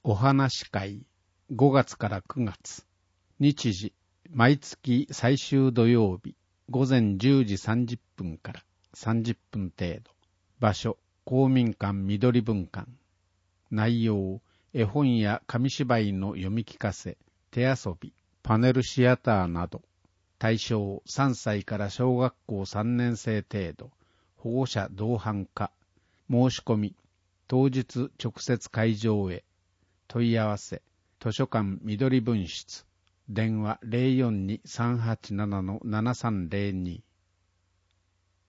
お話会5月から9月。日時、毎月最終土曜日、午前10時30分から30分程度。場所、公民館緑文館。内容、絵本や紙芝居の読み聞かせ、手遊び、パネルシアターなど。対象3歳から小学校3年生程度。保護者同伴か。申し込み、当日直接会場へ。問い合わせ、図書館緑分室。電話 042-387-7302。